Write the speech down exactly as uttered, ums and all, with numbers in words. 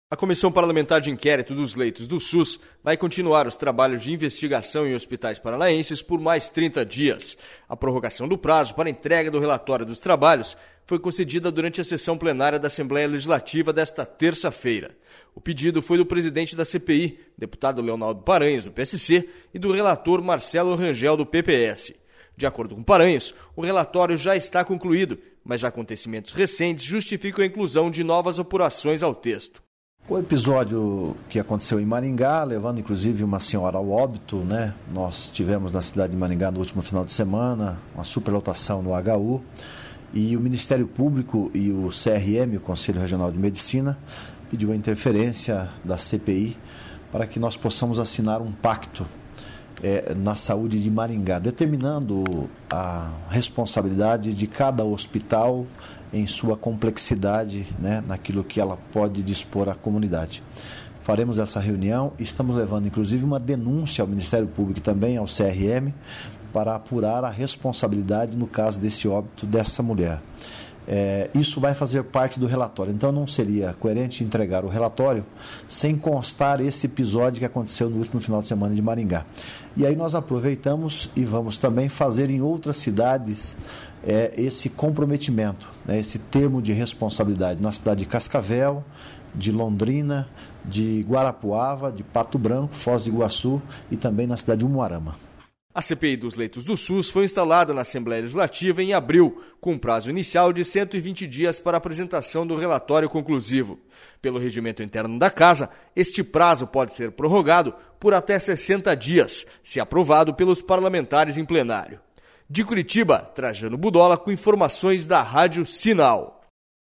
A Comissão Parlamentar de Inquérito dos Leitos do SUS vai continuar os trabalhos de investigação em hospitais paranaenses por mais trinta dias. A prorrogação do prazo para entrega do relatório dos trabalhos foi concedida durante a sessão plenária da Assembleia Legislativa desta terça-feira. O pedido foi do presidente da C P I, deputado Leonardo Paranhos, do P S C, e do relator Marcelo Rangel, do P P S. De acordo com Paranhos, o relatório já está concluído, mas acontecimentos recentes justificam a inclusão de novas apurações ao texto. O episódio que aconteceu em Maringá, levando inclusive uma senhora ao óbito, né? Nós tivemos na cidade de Maringá no último final de semana uma superlotação no H U e o Ministério Público e o C R M, o Conselho Regional de Medicina, pediu a interferência da C P I para que nós possamos assinar um pacto é, na saúde de Maringá, determinando a responsabilidade de cada hospital em sua complexidade, né, naquilo que ela pode dispor à comunidade. Faremos essa reunião e estamos levando inclusive uma denúncia ao Ministério Público e também ao C R M para apurar a responsabilidade no caso desse óbito dessa mulher. É, isso vai fazer parte do relatório, então não seria coerente entregar o relatório sem constar esse episódio que aconteceu no último final de semana de Maringá. E aí nós aproveitamos e vamos também fazer em outras cidades é, esse comprometimento, né, esse termo de responsabilidade na cidade de Cascavel, de Londrina, de Guarapuava, de Pato Branco, Foz do Iguaçu e também na cidade de Umuarama. A C P I dos Leitos do SUS foi instalada na Assembleia Legislativa em abril, com prazo inicial de cento e vinte dias para apresentação do relatório conclusivo. Pelo regimento interno da Casa, este prazo pode ser prorrogado por até sessenta dias, se aprovado pelos parlamentares em plenário. De Curitiba, Trajano Budola com informações da Rádio Sinal.